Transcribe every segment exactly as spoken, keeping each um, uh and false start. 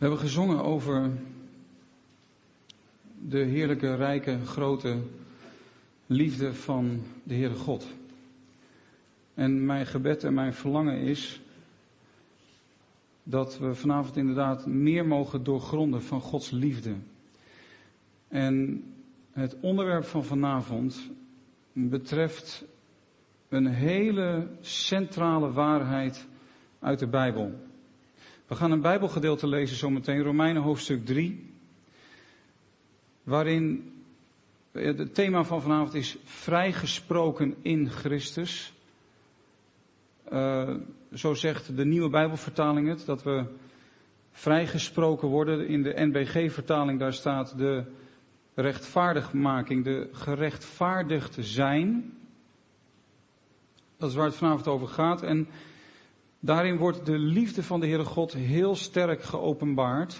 We hebben gezongen over de heerlijke, rijke, grote liefde van de Heere God. En mijn gebed en mijn verlangen is dat we vanavond inderdaad meer mogen doorgronden van Gods liefde. En het onderwerp van vanavond betreft een hele centrale waarheid uit de Bijbel. We gaan een Bijbelgedeelte lezen zometeen, Romeinen hoofdstuk drie. Waarin het thema van vanavond is vrijgesproken in Christus. Uh, zo zegt de nieuwe Bijbelvertaling het, dat we vrijgesproken worden. In de N B G-vertaling daar staat de rechtvaardigmaking, de gerechtvaardigd zijn. Dat is waar het vanavond over gaat. En daarin wordt de liefde van de Heere God heel sterk geopenbaard.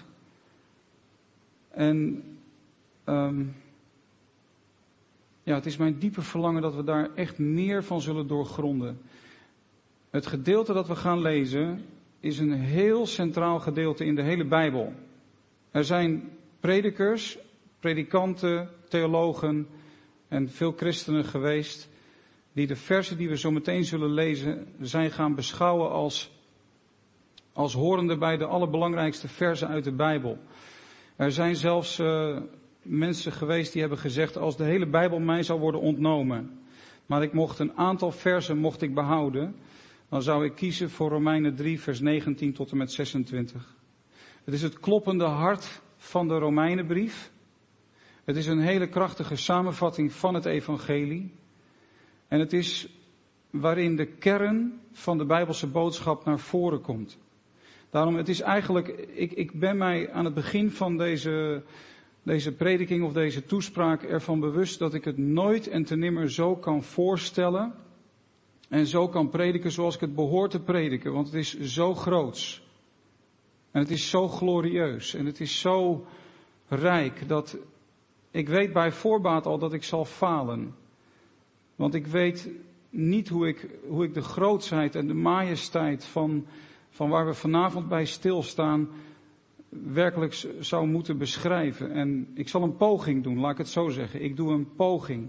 En um, ja, het is mijn diepe verlangen dat we daar echt meer van zullen doorgronden. Het gedeelte dat we gaan lezen is een heel centraal gedeelte in de hele Bijbel. Er zijn predikers, predikanten, theologen en veel christenen geweest die de versen die we zo meteen zullen lezen zijn gaan beschouwen als, als horende bij de allerbelangrijkste versen uit de Bijbel. Er zijn zelfs uh, mensen geweest die hebben gezegd, als de hele Bijbel mij zou worden ontnomen, maar ik mocht een aantal versen mocht ik behouden, dan zou ik kiezen voor Romeinen drie vers negentien tot en met zesentwintig. Het is het kloppende hart van de Romeinenbrief. Het is een hele krachtige samenvatting van het evangelie. En het is waarin de kern van de Bijbelse boodschap naar voren komt. Daarom, het is eigenlijk, ik, ik ben mij aan het begin van deze, deze prediking of deze toespraak ervan bewust dat ik het nooit en te nimmer zo kan voorstellen en zo kan prediken zoals ik het behoor te prediken. Want het is zo groots. En het is zo glorieus. En het is zo rijk dat ik weet bij voorbaat al dat ik zal falen. Want ik weet niet hoe ik, hoe ik de grootsheid en de majesteit van, van waar we vanavond bij stilstaan werkelijk zou moeten beschrijven. En ik zal een poging doen, laat ik het zo zeggen. Ik doe een poging.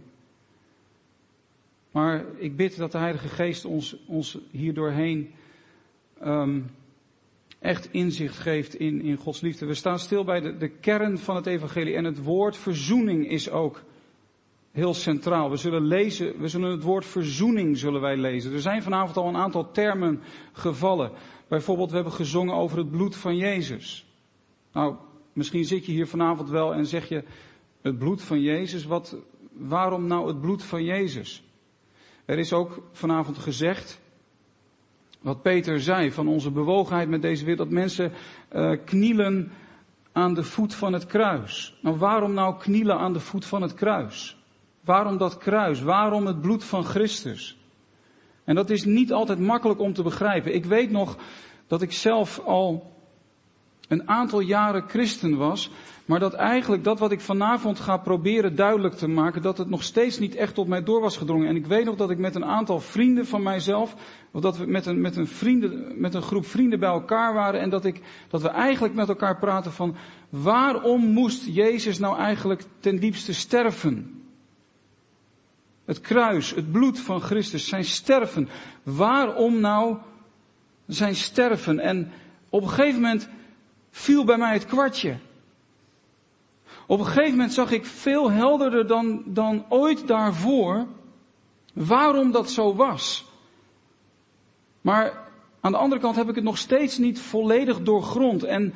Maar ik bid dat de Heilige Geest ons, ons hier doorheen um, echt inzicht geeft in, in Gods liefde. We staan stil bij de, de kern van het evangelie en het woord verzoening is ook heel centraal. We zullen lezen, we zullen het woord verzoening zullen wij lezen. Er zijn vanavond al een aantal termen gevallen. Bijvoorbeeld, we hebben gezongen over het bloed van Jezus. Nou, misschien zit je hier vanavond wel en zeg je, het bloed van Jezus, wat, waarom nou het bloed van Jezus? Er is ook vanavond gezegd, wat Peter zei, van onze bewogenheid met deze wereld, dat mensen uh, knielen aan de voet van het kruis. Nou, waarom nou knielen aan de voet van het kruis? Waarom dat kruis? Waarom het bloed van Christus? En dat is niet altijd makkelijk om te begrijpen. Ik weet nog dat ik zelf al een aantal jaren christen was, maar dat eigenlijk dat wat ik vanavond ga proberen duidelijk te maken, dat het nog steeds niet echt tot mij door was gedrongen. En ik weet nog dat ik met een aantal vrienden van mijzelf, of dat we met een, met een, vrienden, met een groep vrienden bij elkaar waren en dat, ik, dat we eigenlijk met elkaar praten van, waarom moest Jezus nou eigenlijk ten diepste sterven? Het kruis, het bloed van Christus, zijn sterven. Waarom nou zijn sterven? En op een gegeven moment viel bij mij het kwartje. Op een gegeven moment zag ik veel helderder dan, dan ooit daarvoor waarom dat zo was. Maar aan de andere kant heb ik het nog steeds niet volledig doorgrond. En,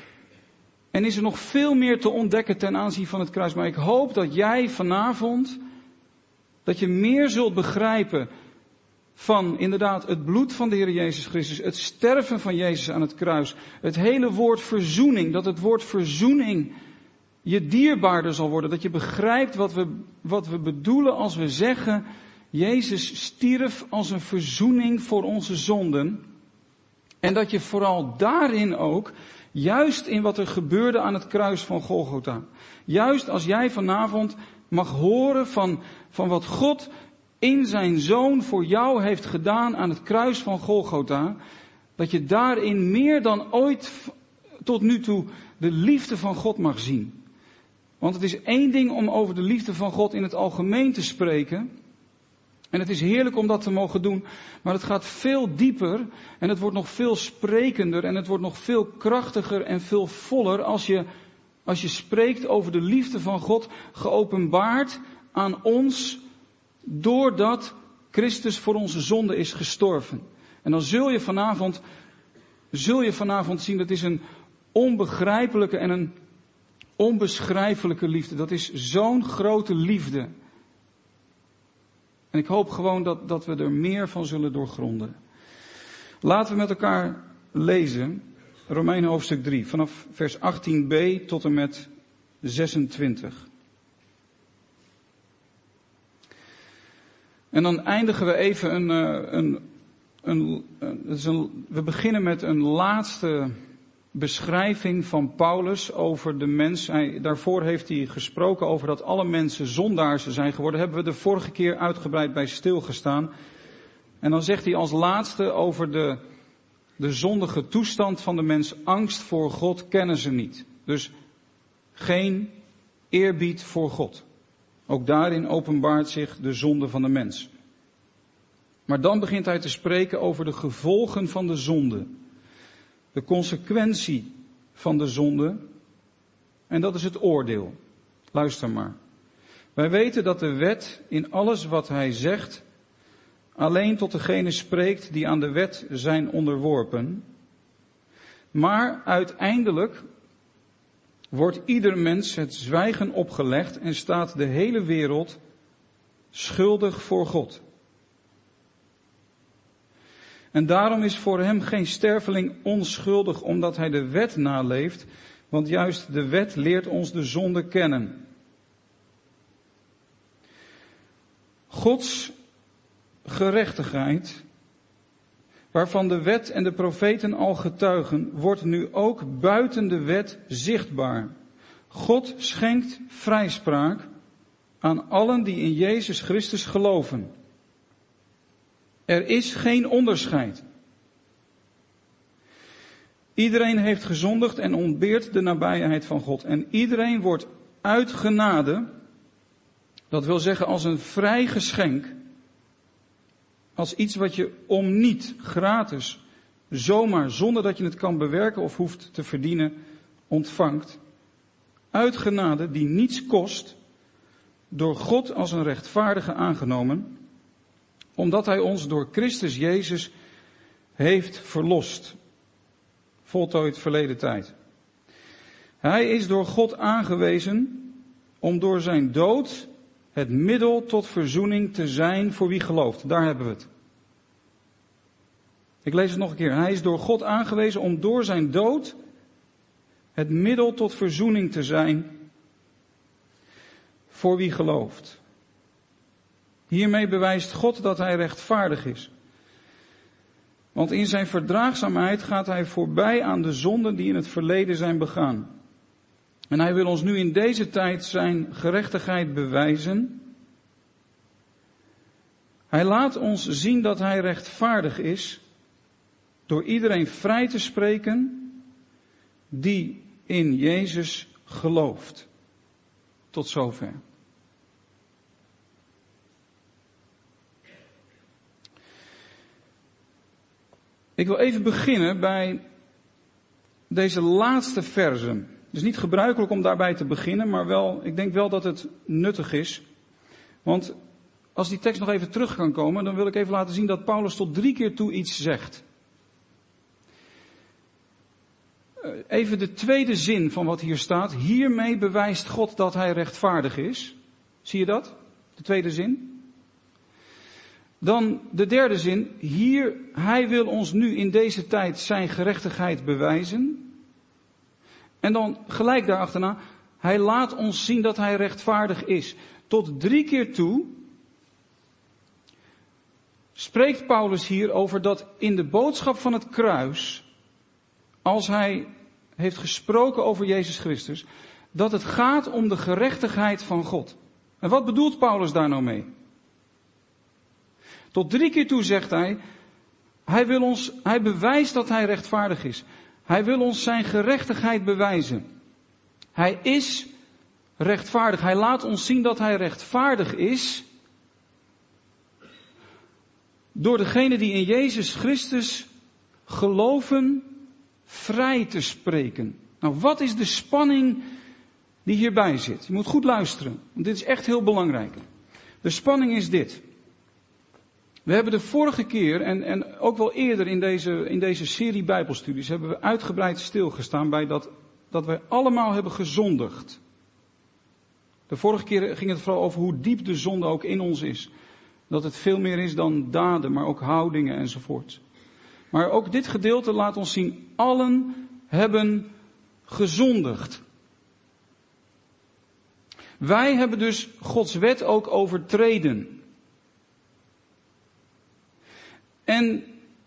en is er nog veel meer te ontdekken ten aanzien van het kruis. Maar ik hoop dat jij vanavond, dat je meer zult begrijpen van inderdaad het bloed van de Heer Jezus Christus, het sterven van Jezus aan het kruis, het hele woord verzoening, dat het woord verzoening je dierbaarder zal worden, dat je begrijpt wat we, wat we bedoelen als we zeggen, Jezus stierf als een verzoening voor onze zonden. En dat je vooral daarin ook, juist in wat er gebeurde aan het kruis van Golgotha, juist als jij vanavond mag horen van, van wat God in zijn Zoon voor jou heeft gedaan aan het kruis van Golgotha, dat je daarin meer dan ooit tot nu toe de liefde van God mag zien. Want het is één ding om over de liefde van God in het algemeen te spreken. En het is heerlijk om dat te mogen doen. Maar het gaat veel dieper. En het wordt nog veel sprekender. En het wordt nog veel krachtiger en veel voller als je, als je spreekt over de liefde van God. Geopenbaard aan ons doordat Christus voor onze zonde is gestorven. En dan zul je vanavond, zul je vanavond zien, dat is een onbegrijpelijke en een onbeschrijfelijke liefde. Dat is zo'n grote liefde. En ik hoop gewoon dat, dat we er meer van zullen doorgronden. Laten we met elkaar lezen, Romeinen hoofdstuk drie, vanaf vers achttien b tot en met zesentwintig. En dan eindigen we even een, een, een, een, een, we beginnen met een laatste beschrijving van Paulus over de mens. Hij, daarvoor heeft hij gesproken over dat alle mensen zondaars zijn geworden. Hebben we de vorige keer uitgebreid bij stilgestaan. En dan zegt hij als laatste over de, de zondige toestand van de mens. Angst voor God kennen ze niet. Dus geen eerbied voor God. Ook daarin openbaart zich de zonde van de mens. Maar dan begint hij te spreken over de gevolgen van de zonde. De consequentie van de zonde. En dat is het oordeel. Luister maar. Wij weten dat de wet in alles wat hij zegt alleen tot degene spreekt die aan de wet zijn onderworpen. Maar uiteindelijk wordt ieder mens het zwijgen opgelegd en staat de hele wereld schuldig voor God. En daarom is voor hem geen sterveling onschuldig omdat hij de wet naleeft, want juist de wet leert ons de zonde kennen. Gods gerechtigheid, waarvan de wet en de profeten al getuigen, wordt nu ook buiten de wet zichtbaar. God schenkt vrijspraak aan allen die in Jezus Christus geloven. Er is geen onderscheid. Iedereen heeft gezondigd en ontbeert de nabijheid van God. En iedereen wordt uit genade, dat wil zeggen als een vrij geschenk, als iets wat je om niet, gratis, zomaar, zonder dat je het kan bewerken of hoeft te verdienen, ontvangt. Uit genade die niets kost, door God als een rechtvaardige aangenomen, omdat hij ons door Christus Jezus heeft verlost. Voltooid verleden tijd. Hij is door God aangewezen om door zijn dood het middel tot verzoening te zijn voor wie gelooft. Daar hebben we het. Ik lees het nog een keer. Hij is door God aangewezen om door zijn dood het middel tot verzoening te zijn voor wie gelooft. Hiermee bewijst God dat hij rechtvaardig is. Want in zijn verdraagzaamheid gaat hij voorbij aan de zonden die in het verleden zijn begaan. En hij wil ons nu in deze tijd zijn gerechtigheid bewijzen. Hij laat ons zien dat hij rechtvaardig is door iedereen vrij te spreken die in Jezus gelooft. Tot zover. Ik wil even beginnen bij deze laatste versen. Het is niet gebruikelijk om daarbij te beginnen, maar wel, ik denk wel dat het nuttig is. Want als die tekst nog even terug kan komen, dan wil ik even laten zien dat Paulus tot drie keer toe iets zegt. Even de tweede zin van wat hier staat. Hiermee bewijst God dat hij rechtvaardig is. Zie je dat? De tweede zin. Dan de derde zin. Hier, hij wil ons nu in deze tijd zijn gerechtigheid bewijzen. En dan gelijk daarachterna. Hij laat ons zien dat hij rechtvaardig is. Tot drie keer toe spreekt Paulus hier over dat in de boodschap van het kruis, als hij heeft gesproken over Jezus Christus, dat het gaat om de gerechtigheid van God. En wat bedoelt Paulus daar nou mee? Tot drie keer toe zegt hij, hij wil ons, hij bewijst dat hij rechtvaardig is. Hij wil ons zijn gerechtigheid bewijzen. Hij is rechtvaardig. Hij laat ons zien dat hij rechtvaardig is. Door degene die in Jezus Christus geloven vrij te spreken. Nou, wat is de spanning die hierbij zit? Je moet goed luisteren, want dit is echt heel belangrijk. De spanning is dit. We hebben de vorige keer en, en ook wel eerder in deze, in deze serie Bijbelstudies hebben we uitgebreid stilgestaan bij dat, dat wij allemaal hebben gezondigd. De vorige keer ging het vooral over hoe diep de zonde ook in ons is. Dat het veel meer is dan daden, maar ook houdingen enzovoort. Maar ook dit gedeelte laat ons zien, allen hebben gezondigd. Wij hebben dus Gods wet ook overtreden. En,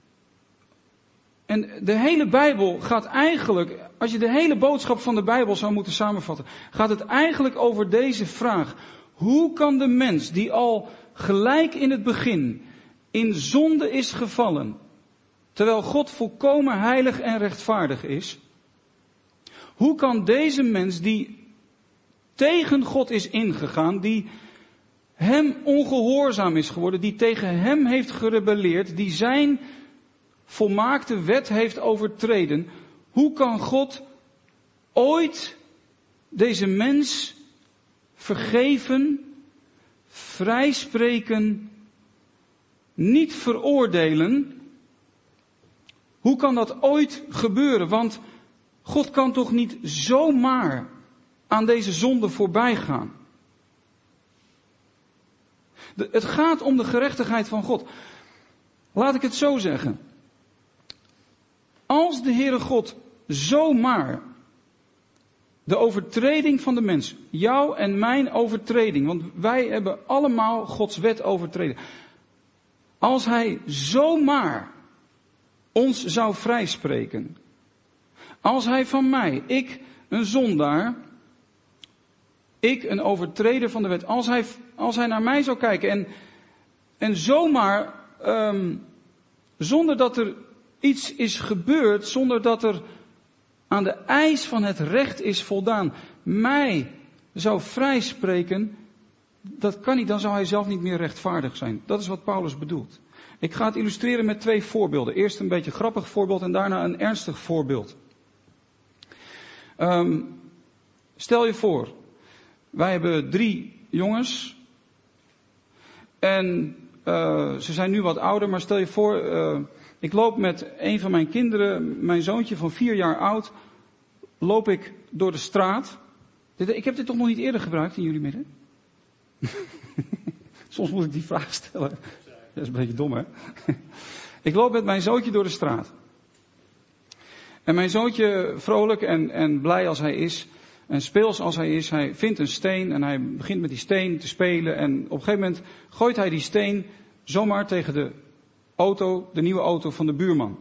en de hele Bijbel gaat eigenlijk, als je de hele boodschap van de Bijbel zou moeten samenvatten, gaat het eigenlijk over deze vraag. Hoe kan de mens die al gelijk in het begin in zonde is gevallen, terwijl God volkomen heilig en rechtvaardig is, hoe kan deze mens die tegen God is ingegaan, die hem ongehoorzaam is geworden, die tegen hem heeft gerebelleerd, die zijn volmaakte wet heeft overtreden, hoe kan God ooit deze mens vergeven, vrijspreken, niet veroordelen? Hoe kan dat ooit gebeuren? Want God kan toch niet zomaar aan deze zonde voorbij gaan. De, het gaat om de gerechtigheid van God. Laat ik het zo zeggen. Als de Heere God zomaar de overtreding van de mens, jouw en mijn overtreding, want wij hebben allemaal Gods wet overtreden. Als Hij zomaar ons zou vrijspreken, als Hij van mij, ik een zondaar, ik een overtreder van de wet, als hij, als hij naar mij zou kijken en, en zomaar, um, zonder dat er iets is gebeurd, zonder dat er aan de eis van het recht is voldaan, mij zou vrijspreken, dat kan niet, dan zou hij zelf niet meer rechtvaardig zijn. Dat is wat Paulus bedoelt. Ik ga het illustreren met twee voorbeelden. Eerst een beetje grappig voorbeeld en daarna een ernstig voorbeeld. Um, stel je voor, wij hebben drie jongens en uh, ze zijn nu wat ouder, maar stel je voor, uh, ik loop met een van mijn kinderen, mijn zoontje van vier jaar oud, loop ik door de straat. Ik heb dit toch nog niet eerder gebruikt in jullie midden? Soms moet ik die vraag stellen. Dat is een beetje dom, hè? Ik loop met mijn zoontje door de straat. En mijn zoontje, vrolijk en, en blij als hij is, en speels als hij is, hij vindt een steen en hij begint met die steen te spelen. En op een gegeven moment gooit hij die steen zomaar tegen de auto, de nieuwe auto van de buurman.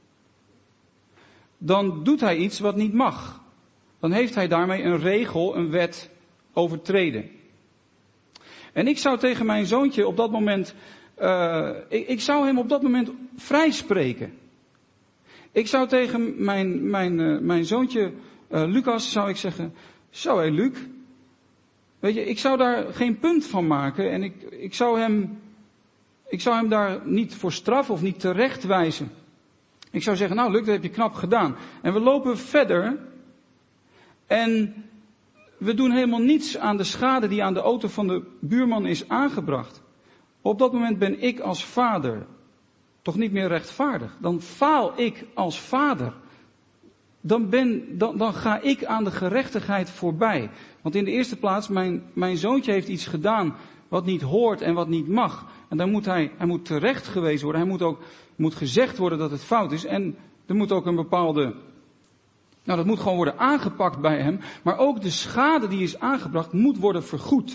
Dan doet hij iets wat niet mag. Dan heeft hij daarmee een regel, een wet overtreden. En ik zou tegen mijn zoontje op dat moment, uh, ik, ik zou hem op dat moment vrijspreken. Ik zou tegen mijn, mijn, uh, mijn zoontje uh, Lucas, zou ik zeggen, zo hé Luc, weet je, ik zou daar geen punt van maken en ik, ik zou hem, ik zou hem daar niet voor straffen of niet terecht wijzen. Ik zou zeggen, nou Luc, dat heb je knap gedaan. En we lopen verder en we doen helemaal niets aan de schade die aan de auto van de buurman is aangebracht. Op dat moment ben ik als vader toch niet meer rechtvaardig. Dan faal ik als vader. Dan, ben, dan, dan ga ik aan de gerechtigheid voorbij. Want in de eerste plaats, mijn, mijn zoontje heeft iets gedaan wat niet hoort en wat niet mag. En dan moet hij, hij moet terecht gewezen worden. Hij moet ook moet gezegd worden dat het fout is. En er moet ook een bepaalde, nou dat moet gewoon worden aangepakt bij hem. Maar ook de schade die is aangebracht moet worden vergoed.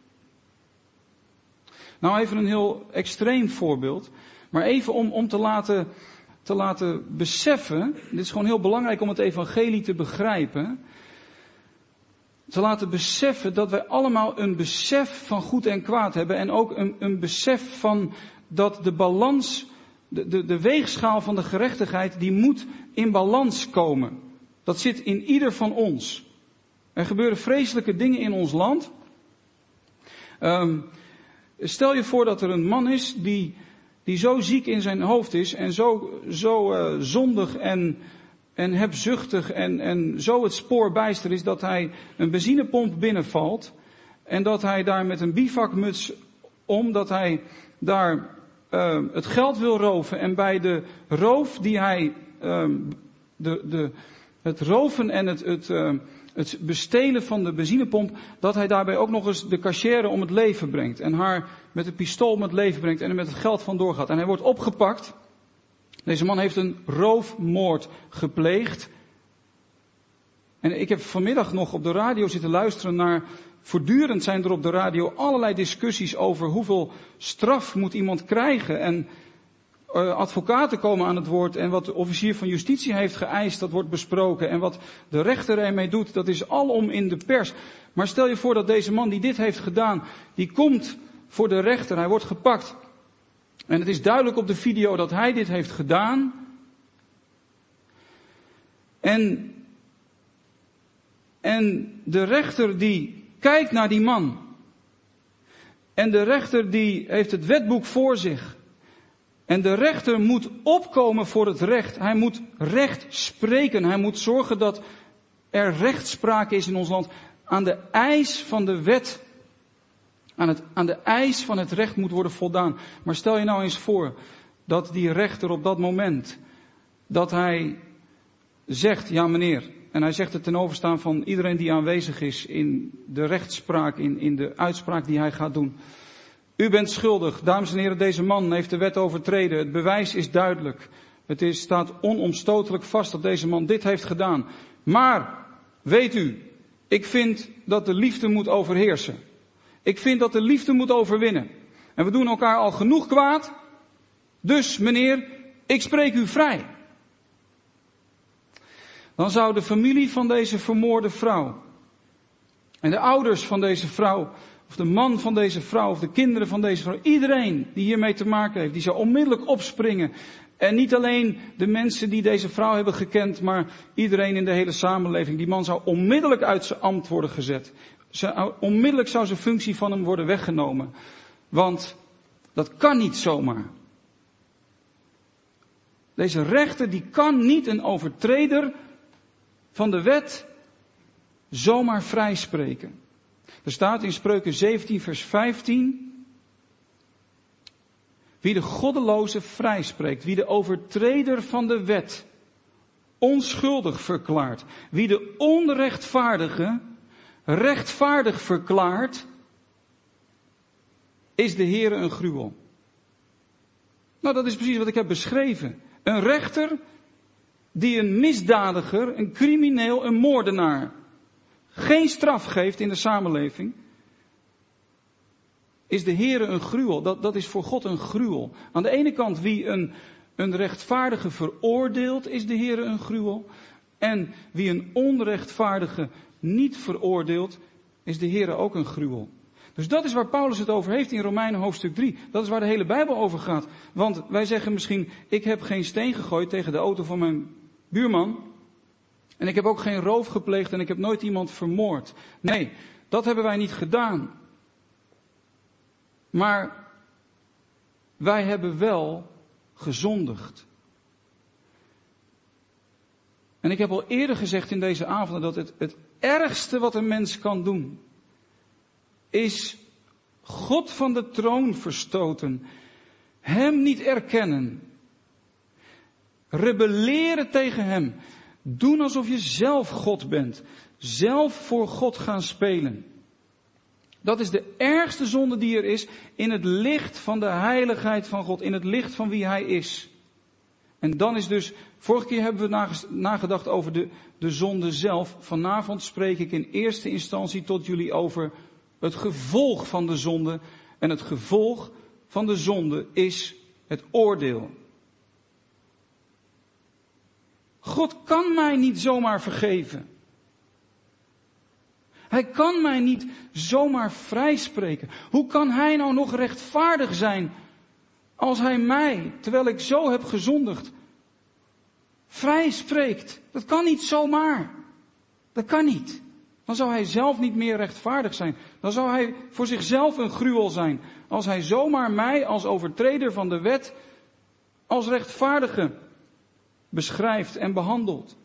Nou even een heel extreem voorbeeld. Maar even om, om te laten, te laten beseffen, dit is gewoon heel belangrijk om het evangelie te begrijpen. Te laten beseffen dat wij allemaal een besef van goed en kwaad hebben. En ook een, een besef van dat de balans, de, de, de weegschaal van de gerechtigheid, die moet in balans komen. Dat zit in ieder van ons. Er gebeuren vreselijke dingen in ons land. Um, stel je voor dat er een man is die, die zo ziek in zijn hoofd is en zo, zo uh, zondig en, en hebzuchtig en, en zo het spoor bijster is dat hij een benzinepomp binnenvalt en dat hij daar met een bivakmuts om, dat hij daar uh, het geld wil roven en bij de roof die hij, uh, de, de, het roven en het, het, uh, het bestelen van de benzinepomp, dat hij daarbij ook nog eens de cachère om het leven brengt. En haar met een pistool om het leven brengt en er met het geld vandoor gaat. En hij wordt opgepakt. Deze man heeft een roofmoord gepleegd. En ik heb vanmiddag nog op de radio zitten luisteren naar, voortdurend zijn er op de radio allerlei discussies over hoeveel straf moet iemand krijgen. En uh, advocaten komen aan het woord en wat de officier van justitie heeft geëist, dat wordt besproken. En wat de rechter ermee doet, dat is alom in de pers. Maar stel je voor dat deze man die dit heeft gedaan, die komt voor de rechter, hij wordt gepakt. En het is duidelijk op de video dat hij dit heeft gedaan. En, en de rechter die kijkt naar die man. En de rechter die heeft het wetboek voor zich. En de rechter moet opkomen voor het recht. Hij moet recht spreken. Hij moet zorgen dat er rechtspraak is in ons land. Aan de eis van de wet. Aan, het, aan de eis van het recht moet worden voldaan. Maar stel je nou eens voor dat die rechter op dat moment, dat hij zegt, ja meneer, en hij zegt het ten overstaan van iedereen die aanwezig is in de rechtspraak, in, in de uitspraak die hij gaat doen. U bent schuldig, dames en heren, deze man heeft de wet overtreden. Het bewijs is duidelijk. Het is, staat onomstotelijk vast dat deze man dit heeft gedaan. Maar, weet u, ik vind dat de liefde moet overheersen. Ik vind dat de liefde moet overwinnen. En we doen elkaar al genoeg kwaad. Dus, meneer, ik spreek u vrij. Dan zou de familie van deze vermoorde vrouw en de ouders van deze vrouw, of de man van deze vrouw, of de kinderen van deze vrouw, iedereen die hiermee te maken heeft, die zou onmiddellijk opspringen. En niet alleen de mensen die deze vrouw hebben gekend, maar iedereen in de hele samenleving. Die man zou onmiddellijk uit zijn ambt worden gezet. Onmiddellijk zou zijn functie van hem worden weggenomen. Want dat kan niet zomaar. Deze rechter die kan niet een overtreder van de wet zomaar vrijspreken. Er staat in Spreuken zeventien vers vijftien. Wie de goddeloze vrijspreekt, wie de overtreder van de wet onschuldig verklaart, wie de onrechtvaardige rechtvaardig verklaart, is de Heere een gruwel. Nou, dat is precies wat ik heb beschreven. Een rechter die een misdadiger, een crimineel, een moordenaar geen straf geeft in de samenleving, is de Heere een gruwel. Dat, dat is voor God een gruwel. Aan de ene kant wie een, een rechtvaardige veroordeelt, is de Heere een gruwel. En wie een onrechtvaardige niet veroordeelt, is de Heere ook een gruwel. Dus dat is waar Paulus het over heeft in Romeinen hoofdstuk drie. Dat is waar de hele Bijbel over gaat. Want wij zeggen misschien, ik heb geen steen gegooid tegen de auto van mijn buurman. En ik heb ook geen roof gepleegd en ik heb nooit iemand vermoord. Nee, dat hebben wij niet gedaan. Maar wij hebben wel gezondigd. En ik heb al eerder gezegd in deze avonden dat het, het ergste wat een mens kan doen, is God van de troon verstoten, hem niet erkennen, rebelleren tegen hem, doen alsof je zelf God bent, zelf voor God gaan spelen. Dat is de ergste zonde die er is in het licht van de heiligheid van God, in het licht van wie hij is. En dan is dus, vorige keer hebben we nagedacht over de, de zonde zelf. Vanavond spreek ik in eerste instantie tot jullie over het gevolg van de zonde. En het gevolg van de zonde is het oordeel. God kan mij niet zomaar vergeven. Hij kan mij niet zomaar vrijspreken. Hoe kan hij nou nog rechtvaardig zijn als hij mij, terwijl ik zo heb gezondigd, vrij spreekt. Dat kan niet zomaar. Dat kan niet. Dan zou hij zelf niet meer rechtvaardig zijn. Dan zou hij voor zichzelf een gruwel zijn. Als hij zomaar mij als overtreder van de wet als rechtvaardige beschrijft en behandelt.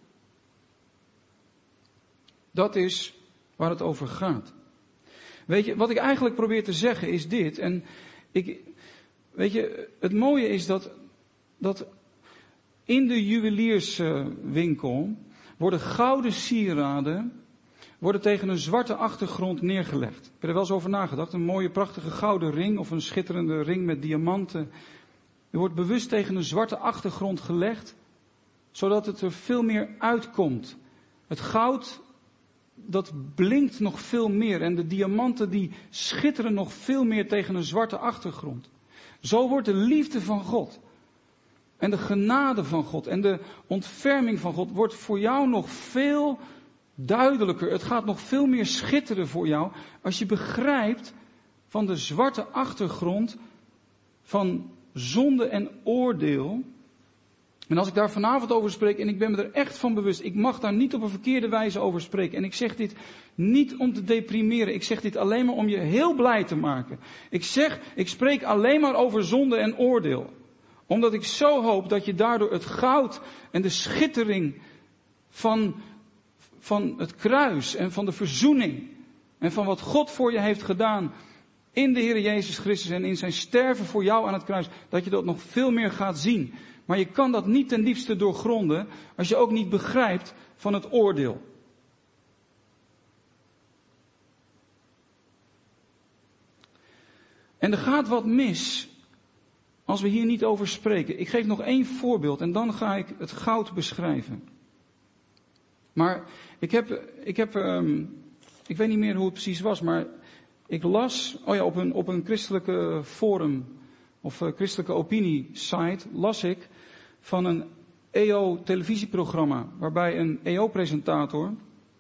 Dat is waar het over gaat. Weet je, wat ik eigenlijk probeer te zeggen is dit. En ik, weet je, het mooie is dat, dat in de juwelierswinkel worden gouden sieraden worden tegen een zwarte achtergrond neergelegd. Heb je er wel eens over nagedacht? Een mooie, prachtige gouden ring of een schitterende ring met diamanten. Die wordt bewust tegen een zwarte achtergrond gelegd, zodat het er veel meer uitkomt. Het goud, dat blinkt nog veel meer en de diamanten die schitteren nog veel meer tegen een zwarte achtergrond. Zo wordt de liefde van God en de genade van God en de ontferming van God wordt voor jou nog veel duidelijker. Het gaat nog veel meer schitteren voor jou als je begrijpt van de zwarte achtergrond van zonde en oordeel. En als ik daar vanavond over spreek, en ik ben me er echt van bewust, ik mag daar niet op een verkeerde wijze over spreken. En ik zeg dit niet om te deprimeren, ik zeg dit alleen maar om je heel blij te maken. Ik zeg, ik spreek alleen maar over zonde en oordeel. Omdat ik zo hoop dat je daardoor het goud en de schittering van, van het kruis en van de verzoening en van wat God voor je heeft gedaan in de Heer Jezus Christus en in zijn sterven voor jou aan het kruis, dat je dat nog veel meer gaat zien. Maar je kan dat niet ten diepste doorgronden als je ook niet begrijpt van het oordeel. En er gaat wat mis als we hier niet over spreken. Ik geef nog één voorbeeld en dan ga ik het goud beschrijven. Maar ik heb, ik heb, um, ik weet niet meer hoe het precies was, maar ik las, oh ja, op een, op een christelijke forum of uh, christelijke opiniesite las ik van een E O-televisieprogramma, waarbij een E O-presentator,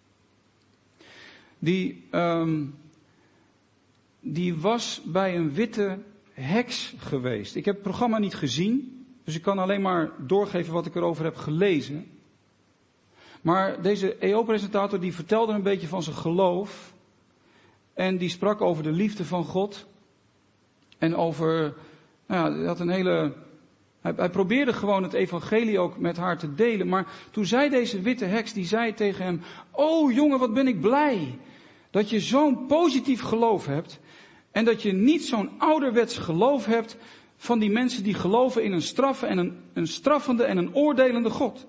die, um, die was bij een witte heks geweest. Ik heb het programma niet gezien, dus ik kan alleen maar doorgeven wat ik erover heb gelezen. Maar deze E O-presentator die vertelde een beetje van zijn geloof en die sprak over de liefde van God en over, nou ja, hij had een hele, hij, hij probeerde gewoon het evangelie ook met haar te delen. Maar toen zei deze witte heks, die zei tegen hem, oh jongen, wat ben ik blij dat je zo'n positief geloof hebt en dat je niet zo'n ouderwets geloof hebt van die mensen die geloven in een straffe en een, een straffende en een oordelende God.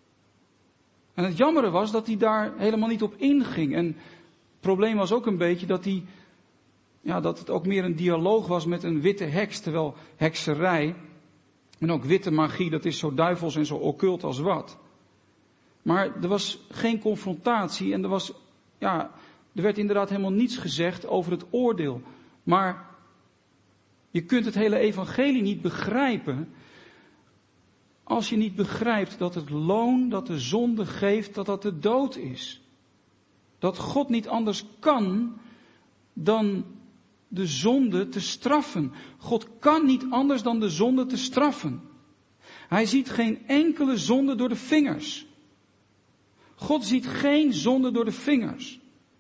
En het jammere was dat hij daar helemaal niet op inging. En het probleem was ook een beetje dat hij, ja, dat het ook meer een dialoog was met een witte heks, terwijl hekserij en ook witte magie, dat is zo duivels en zo occult als wat. Maar er was geen confrontatie en er was, ja, er werd inderdaad helemaal niets gezegd over het oordeel. Maar je kunt het hele evangelie niet begrijpen als je niet begrijpt dat het loon dat de zonde geeft, dat dat de dood is. Dat God niet anders kan dan de zonde te straffen. God kan niet anders dan de zonde te straffen. Hij ziet geen enkele zonde door de vingers. God ziet geen zonde door de vingers.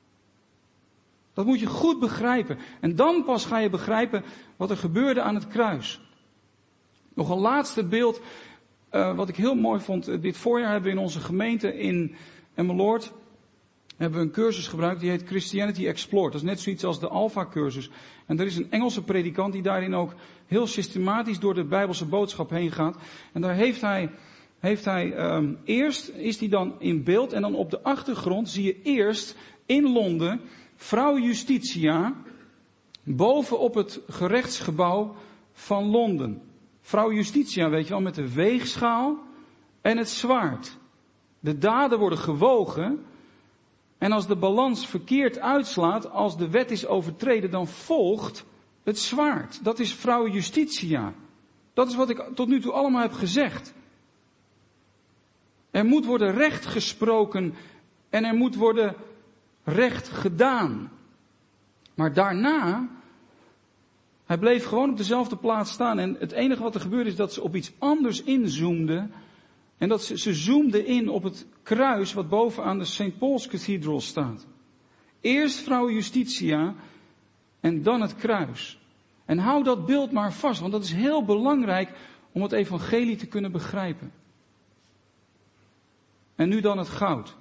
Dat moet je goed begrijpen. En dan pas ga je begrijpen wat er gebeurde aan het kruis. Nog een laatste beeld, uh, wat ik heel mooi vond. Dit voorjaar hebben we in onze gemeente in Emmeloord hebben we een cursus gebruikt, die heet Christianity Explored. Dat is net zoiets als de Alpha-cursus. En er is een Engelse predikant die daarin ook heel systematisch door de Bijbelse boodschap heen gaat. En daar heeft hij, heeft hij um, eerst is hij dan in beeld en dan op de achtergrond zie je eerst in Londen vrouw Justitia boven op het gerechtsgebouw van Londen. Vrouw Justitia, weet je wel, met de weegschaal en het zwaard. De daden worden gewogen. En als de balans verkeerd uitslaat, als de wet is overtreden, dan volgt het zwaard. Dat is vrouw Justitia. Dat is wat ik tot nu toe allemaal heb gezegd. Er moet worden recht gesproken en er moet worden recht gedaan. Maar daarna, hij bleef gewoon op dezelfde plaats staan en het enige wat er gebeurde is dat ze op iets anders inzoomde En dat ze, ze zoomde in op het kruis wat bovenaan de Saint Paul's Cathedral staat. Eerst vrouw Justitia en dan het kruis. En hou dat beeld maar vast, want dat is heel belangrijk om het evangelie te kunnen begrijpen. En nu dan het goud.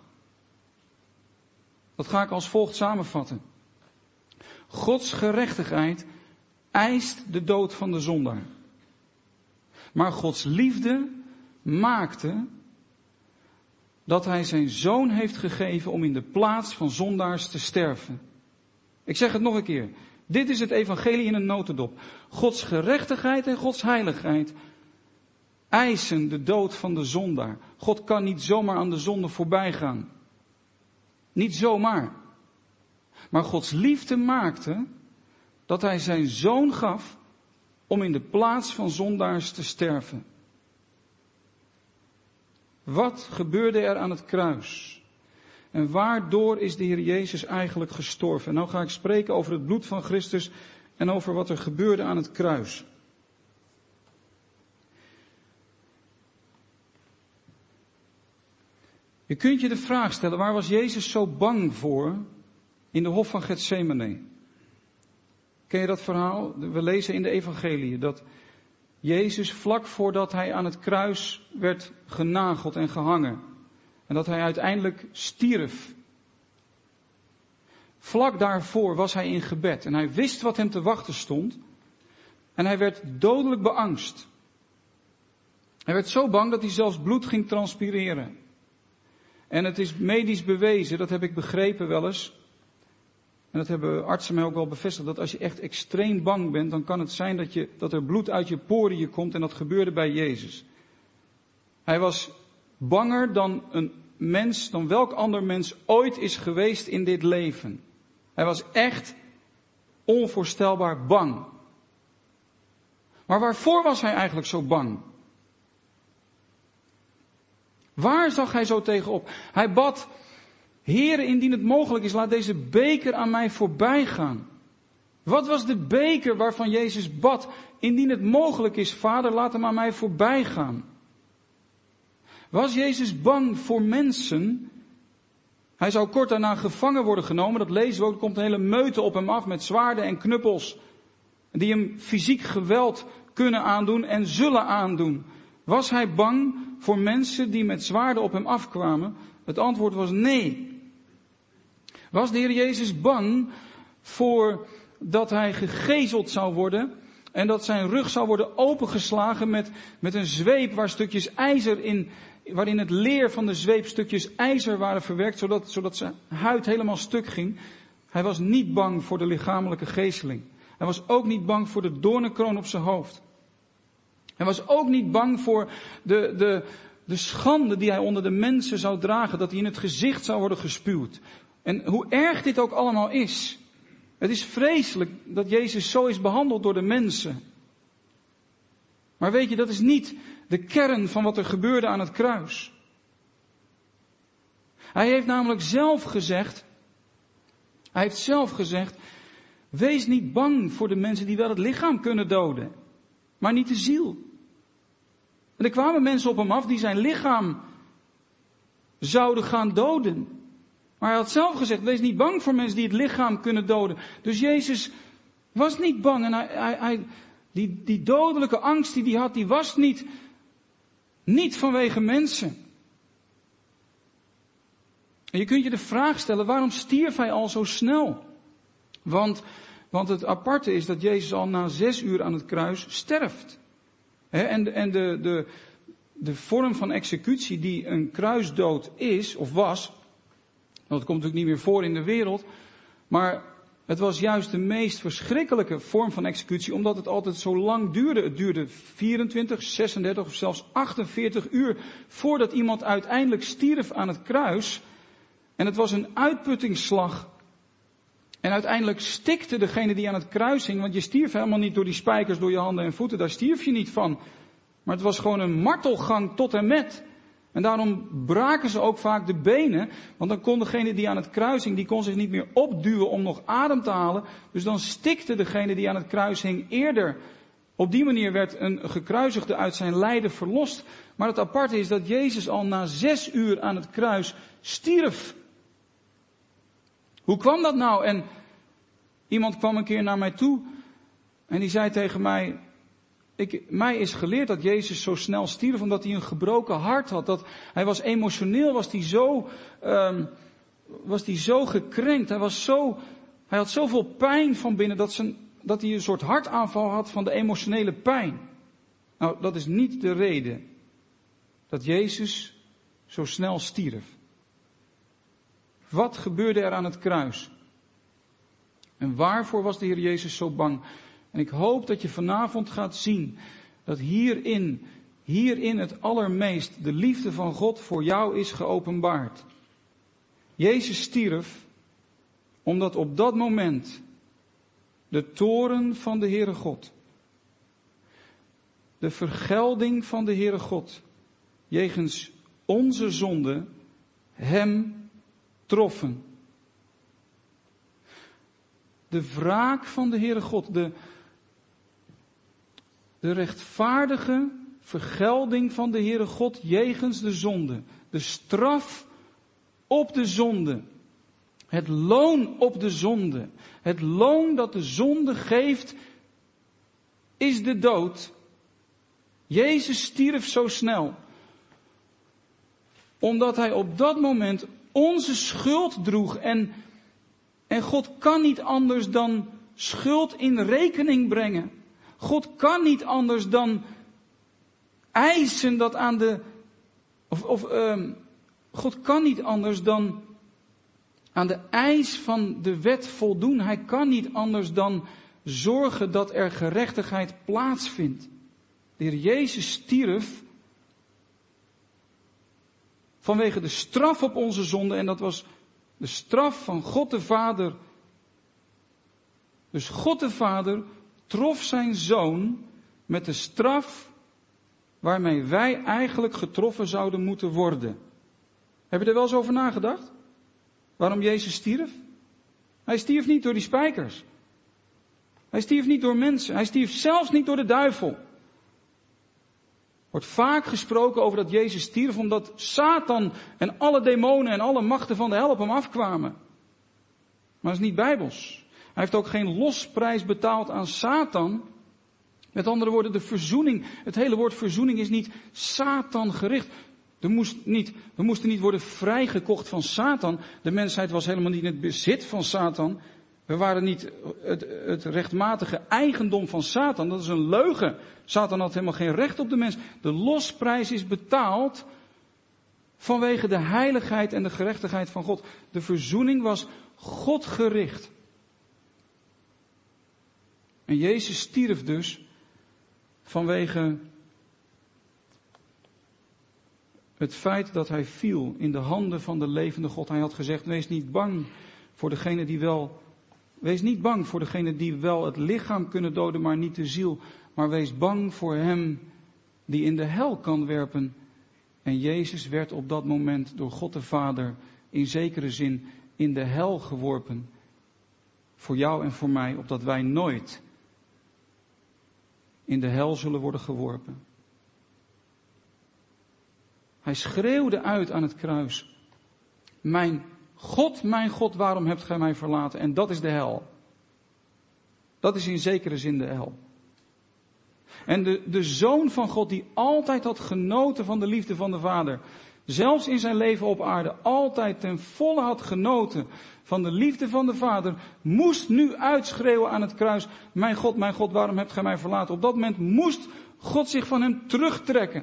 Dat ga ik als volgt samenvatten. Gods gerechtigheid eist de dood van de zondaar. Maar Gods liefde maakte dat hij zijn zoon heeft gegeven om in de plaats van zondaars te sterven. Ik zeg het nog een keer. Dit is het evangelie in een notendop. Gods gerechtigheid en Gods heiligheid eisen de dood van de zondaar. God kan niet zomaar aan de zonde voorbij gaan. Niet zomaar. Maar Gods liefde maakte dat hij zijn zoon gaf om in de plaats van zondaars te sterven. Wat gebeurde er aan het kruis? En waardoor is de Heer Jezus eigenlijk gestorven? En nou ga ik spreken over het bloed van Christus en over wat er gebeurde aan het kruis. Je kunt je de vraag stellen, waar was Jezus zo bang voor in de hof van Getsemane? Ken je dat verhaal? We lezen in de evangelie dat Jezus vlak voordat hij aan het kruis werd genageld en gehangen. En dat hij uiteindelijk stierf. Vlak daarvoor was hij in gebed en hij wist wat hem te wachten stond. En hij werd dodelijk beangst. Hij werd zo bang dat hij zelfs bloed ging transpireren. En het is medisch bewezen, dat heb ik begrepen wel eens. En dat hebben artsen mij ook wel bevestigd, dat als je echt extreem bang bent, dan kan het zijn dat, je, dat er bloed uit je poriën komt. En dat gebeurde bij Jezus. Hij was banger dan een mens, dan welk ander mens ooit is geweest in dit leven. Hij was echt onvoorstelbaar bang. Maar waarvoor was hij eigenlijk zo bang? Waar zag hij zo tegenop? Hij bad, Heere, indien het mogelijk is, laat deze beker aan mij voorbij gaan. Wat was de beker waarvan Jezus bad? Indien het mogelijk is, Vader, laat hem aan mij voorbij gaan. Was Jezus bang voor mensen? Hij zou kort daarna gevangen worden genomen. Dat lezen we ook. Er komt een hele meute op hem af met zwaarden en knuppels. Die hem fysiek geweld kunnen aandoen en zullen aandoen. Was hij bang voor mensen die met zwaarden op hem afkwamen? Het antwoord was nee. Was de Heer Jezus bang voor dat hij gegezeld zou worden en dat zijn rug zou worden opengeslagen met, met een zweep waar stukjes ijzer in, waarin het leer van de zweep stukjes ijzer waren verwerkt, zodat, zodat zijn huid helemaal stuk ging? Hij was niet bang voor de lichamelijke gezeling. Hij was ook niet bang voor de doornenkroon op zijn hoofd. Hij was ook niet bang voor de, de, de schande die hij onder de mensen zou dragen, dat hij in het gezicht zou worden gespuwd. En hoe erg dit ook allemaal is. Het is vreselijk dat Jezus zo is behandeld door de mensen. Maar weet je, dat is niet de kern van wat er gebeurde aan het kruis. Hij heeft namelijk zelf gezegd, hij heeft zelf gezegd, wees niet bang voor de mensen die wel het lichaam kunnen doden, maar niet de ziel. En er kwamen mensen op hem af die zijn lichaam zouden gaan doden. Maar hij had zelf gezegd, wees niet bang voor mensen die het lichaam kunnen doden. Dus Jezus was niet bang. En hij, hij, hij, die, die dodelijke angst die hij had, die was niet, niet vanwege mensen. En je kunt je de vraag stellen, waarom stierf hij al zo snel? Want, want het aparte is dat Jezus al na zes uur aan het kruis sterft. He, en en de, de, de vorm van executie die een kruisdood is, of was, dat komt natuurlijk niet meer voor in de wereld, maar het was juist de meest verschrikkelijke vorm van executie, omdat het altijd zo lang duurde. Het duurde vierentwintig, zesendertig of zelfs achtenveertig uur voordat iemand uiteindelijk stierf aan het kruis. En het was een uitputtingsslag. En uiteindelijk stikte degene die aan het kruis hing, want je stierf helemaal niet door die spijkers door je handen en voeten, daar stierf je niet van. Maar het was gewoon een martelgang tot en met. En daarom braken ze ook vaak de benen, want dan kon degene die aan het kruis hing, die kon zich niet meer opduwen om nog adem te halen. Dus dan stikte degene die aan het kruis hing eerder Op die manier werd een gekruisigde uit zijn lijden verlost. Maar het aparte is dat Jezus al na zes uur aan het kruis stierf. Hoe kwam dat nou? En iemand kwam een keer naar mij toe en die zei tegen mij, ik, mij is geleerd dat Jezus zo snel stierf omdat hij een gebroken hart had. Dat hij was emotioneel, was hij zo, um, was hij zo gekrenkt. Hij was zo, hij had zoveel pijn van binnen dat, zijn, dat hij een soort hartaanval had van de emotionele pijn. Nou, dat is niet de reden dat Jezus zo snel stierf. Wat gebeurde er aan het kruis? En waarvoor was de Heer Jezus zo bang? En ik hoop dat je vanavond gaat zien dat hierin, hierin het allermeest de liefde van God voor jou is geopenbaard. Jezus stierf omdat op dat moment de toorn van de Heere God, de vergelding van de Heere God, jegens onze zonde, hem troffen. De wraak van de Heere God, de, de rechtvaardige vergelding van de Heere God jegens de zonde, de straf op de zonde, het loon op de zonde, het loon dat de zonde geeft, is de dood. Jezus stierf zo snel, omdat hij op dat moment onze schuld droeg. En, en God kan niet anders dan schuld in rekening brengen. God kan niet anders dan eisen dat aan de, of, of um, God kan niet anders dan aan de eis van de wet voldoen. Hij kan niet anders dan zorgen dat er gerechtigheid plaatsvindt. De Heer Jezus stierf vanwege de straf op onze zonde. En dat was de straf van God de Vader. Dus God de Vader trof zijn Zoon met de straf waarmee wij eigenlijk getroffen zouden moeten worden. Heb je er wel eens over nagedacht? Waarom Jezus stierf? Hij stierf niet door die spijkers. Hij stierf niet door mensen. Hij stierf zelfs niet door de duivel. Wordt vaak gesproken over dat Jezus stierf omdat Satan en alle demonen en alle machten van de hel op hem afkwamen. Maar dat is niet bijbels. Hij heeft ook geen losprijs betaald aan Satan. Met andere woorden, de verzoening, het hele woord verzoening is niet Satan gericht. Er moest niet, we moesten niet worden vrijgekocht van Satan. De mensheid was helemaal niet in het bezit van Satan. We waren niet het, het rechtmatige eigendom van Satan. Dat is een leugen. Satan had helemaal geen recht op de mens. De losprijs is betaald vanwege de heiligheid en de gerechtigheid van God. De verzoening was God gericht. En Jezus stierf dus vanwege het feit dat hij viel in de handen van de levende God. Hij had gezegd, wees niet bang voor degene die wel, wees niet bang voor degene die wel het lichaam kunnen doden, maar niet de ziel. Maar wees bang voor hem die in de hel kan werpen. En Jezus werd op dat moment door God de Vader in zekere zin in de hel geworpen. Voor jou en voor mij, opdat wij nooit in de hel zullen worden geworpen. Hij schreeuwde uit aan het kruis. Mijn God, mijn God, waarom hebt gij mij verlaten? En dat is de hel. Dat is in zekere zin de hel. En de, de Zoon van God die altijd had genoten van de liefde van de Vader. Zelfs in zijn leven op aarde altijd ten volle had genoten van de liefde van de Vader. Moest nu uitschreeuwen aan het kruis. Mijn God, mijn God, waarom hebt gij mij verlaten? Op dat moment moest God zich van hem terugtrekken.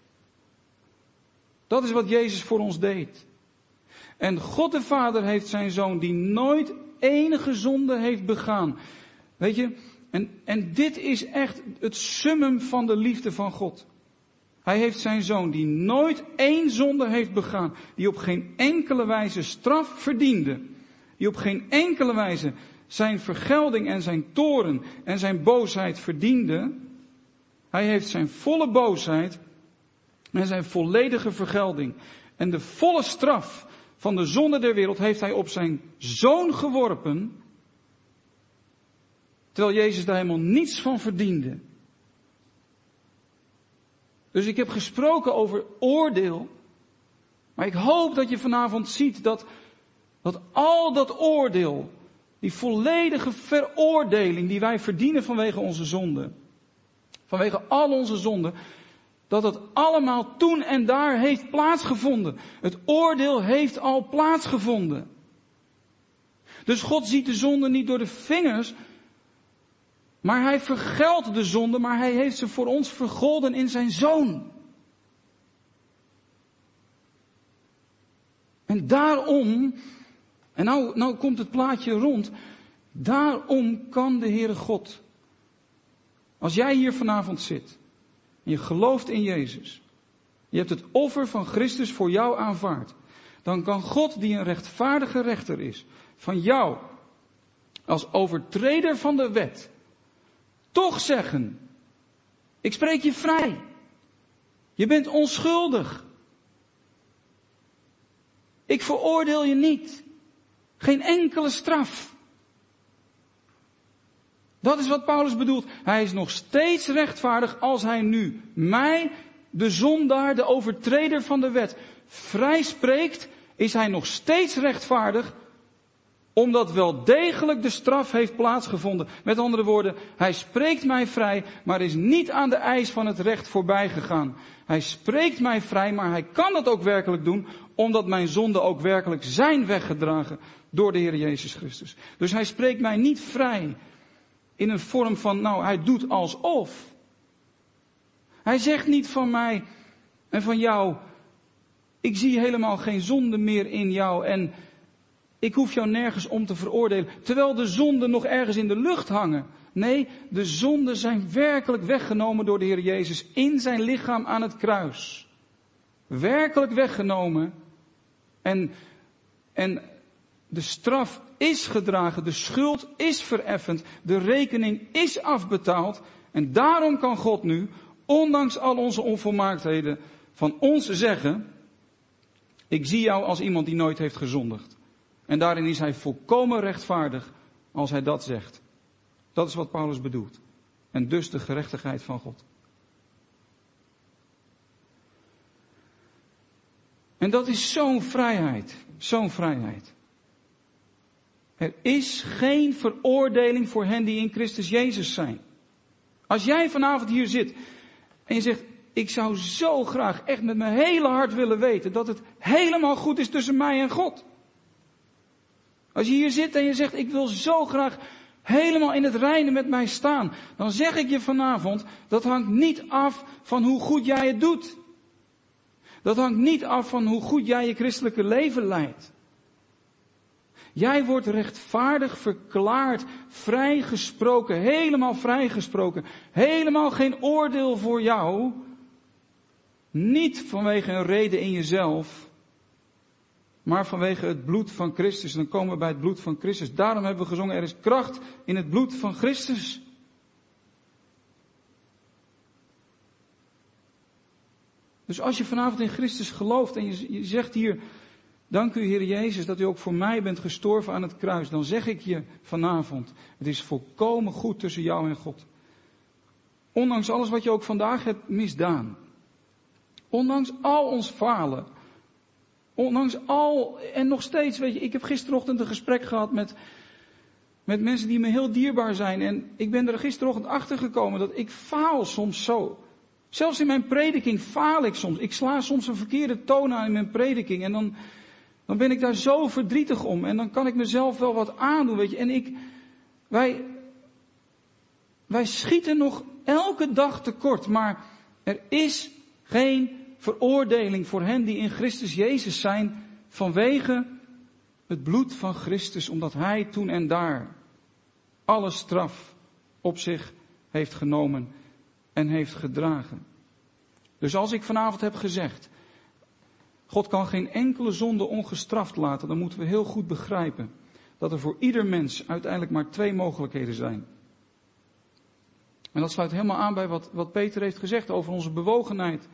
Dat is wat Jezus voor ons deed. En God de Vader heeft zijn Zoon die nooit enige zonde heeft begaan. Weet je, en, en dit is echt het summum van de liefde van God. Hij heeft zijn Zoon die nooit één zonde heeft begaan. Die op geen enkele wijze straf verdiende. Die op geen enkele wijze zijn vergelding en zijn toorn en zijn boosheid verdiende. Hij heeft zijn volle boosheid en zijn volledige vergelding en de volle straf van de zonde der wereld heeft hij op zijn Zoon geworpen. Terwijl Jezus daar helemaal niets van verdiende. Dus ik heb gesproken over oordeel. Maar ik hoop dat je vanavond ziet dat, dat al dat oordeel, die volledige veroordeling die wij verdienen vanwege onze zonde, vanwege al onze zonden, dat het allemaal toen en daar heeft plaatsgevonden. Het oordeel heeft al plaatsgevonden. Dus God ziet de zonde niet door de vingers, maar hij vergeldt de zonde, maar hij heeft ze voor ons vergolden in zijn Zoon. En daarom, en nou, nou komt het plaatje rond, daarom kan de Heere God, als jij hier vanavond zit, en je gelooft in Jezus, je hebt het offer van Christus voor jou aanvaard, dan kan God, die een rechtvaardige rechter is, van jou, als overtreder van de wet, toch zeggen, ik spreek je vrij. Je bent onschuldig. Ik veroordeel je niet. Geen enkele straf. Dat is wat Paulus bedoelt. Hij is nog steeds rechtvaardig als hij nu mij, de zondaar, de overtreder van de wet, vrij spreekt, is hij nog steeds rechtvaardig, omdat wel degelijk de straf heeft plaatsgevonden. Met andere woorden, hij spreekt mij vrij, maar is niet aan de eis van het recht voorbij gegaan. Hij spreekt mij vrij, maar hij kan dat ook werkelijk doen, omdat mijn zonden ook werkelijk zijn weggedragen door de Heer Jezus Christus. Dus hij spreekt mij niet vrij in een vorm van, nou, hij doet alsof. Hij zegt niet van mij en van jou, ik zie helemaal geen zonde meer in jou en ik hoef jou nergens om te veroordelen, terwijl de zonden nog ergens in de lucht hangen. Nee, de zonden zijn werkelijk weggenomen door de Heer Jezus in zijn lichaam aan het kruis. Werkelijk weggenomen. En, en de straf is gedragen, de schuld is vereffend, de rekening is afbetaald. En daarom kan God nu, ondanks al onze onvolmaaktheden, van ons zeggen, ik zie jou als iemand die nooit heeft gezondigd. En daarin is hij volkomen rechtvaardig als hij dat zegt. Dat is wat Paulus bedoelt. En dus de gerechtigheid van God. En dat is zo'n vrijheid. Zo'n vrijheid. Er is geen veroordeling voor hen die in Christus Jezus zijn. Als jij vanavond hier zit en je zegt, ik zou zo graag echt met mijn hele hart willen weten dat het helemaal goed is tussen mij en God. Als je hier zit en je zegt, ik wil zo graag helemaal in het reine met mij staan, dan zeg ik je vanavond, dat hangt niet af van hoe goed jij het doet. Dat hangt niet af van hoe goed jij je christelijke leven leidt. Jij wordt rechtvaardig verklaard, vrijgesproken, helemaal vrijgesproken. Helemaal geen oordeel voor jou. Niet vanwege een reden in jezelf, maar vanwege het bloed van Christus. En dan komen we bij het bloed van Christus. Daarom hebben we gezongen, er is kracht in het bloed van Christus. Dus als je vanavond in Christus gelooft en je, je zegt hier, dank u Heer Jezus dat u ook voor mij bent gestorven aan het kruis. Dan zeg ik je vanavond, het is volkomen goed tussen jou en God. Ondanks alles wat je ook vandaag hebt misdaan. Ondanks al ons falen. Ondanks al, en nog steeds, weet je, ik heb gisterochtend een gesprek gehad met, met mensen die me heel dierbaar zijn. En ik ben er gisterochtend achter gekomen dat ik faal soms zo. Zelfs in mijn prediking faal ik soms. Ik sla soms een verkeerde toon aan in mijn prediking. En dan, dan ben ik daar zo verdrietig om. En dan kan ik mezelf wel wat aandoen, weet je. En ik, wij, wij schieten nog elke dag tekort. Maar er is geen veroordeling voor hen die in Christus Jezus zijn vanwege het bloed van Christus, omdat Hij toen en daar alle straf op zich heeft genomen en heeft gedragen. Dus als ik vanavond heb gezegd, God kan geen enkele zonde ongestraft laten, dan moeten we heel goed begrijpen dat er voor ieder mens uiteindelijk maar twee mogelijkheden zijn. En dat sluit helemaal aan bij wat, wat Peter heeft gezegd over onze bewogenheid.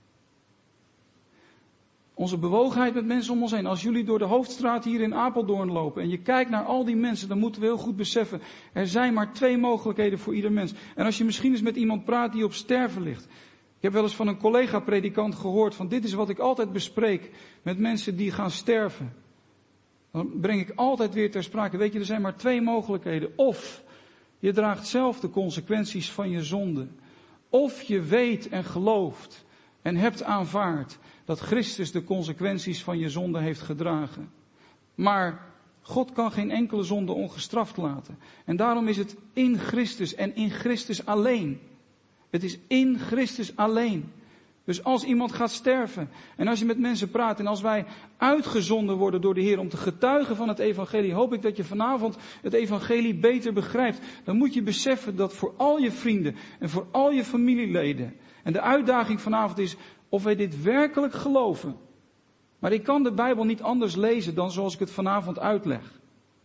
Onze bewogenheid met mensen om ons heen. Als jullie door de hoofdstraat hier in Apeldoorn lopen en je kijkt naar al die mensen, dan moeten we heel goed beseffen, er zijn maar twee mogelijkheden voor ieder mens. En als je misschien eens met iemand praat die op sterven ligt, Ik heb wel eens van een collega-predikant gehoord van dit is wat ik altijd bespreek met mensen die gaan sterven. Dan breng ik altijd weer ter sprake. Weet je, er zijn maar twee mogelijkheden. Of je draagt zelf de consequenties van je zonde. Of je weet en gelooft en hebt aanvaard dat Christus de consequenties van je zonde heeft gedragen. Maar God kan geen enkele zonde ongestraft laten. En daarom is het in Christus en in Christus alleen. Het is in Christus alleen. Dus als iemand gaat sterven en als je met mensen praat en als wij uitgezonden worden door de Heer om te getuigen van het evangelie, hoop ik dat je vanavond het evangelie beter begrijpt. Dan moet je beseffen dat voor al je vrienden en voor al je familieleden, en de uitdaging vanavond is of wij dit werkelijk geloven. Maar ik kan de Bijbel niet anders lezen dan zoals ik het vanavond uitleg.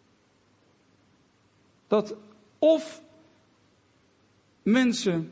Dat of mensen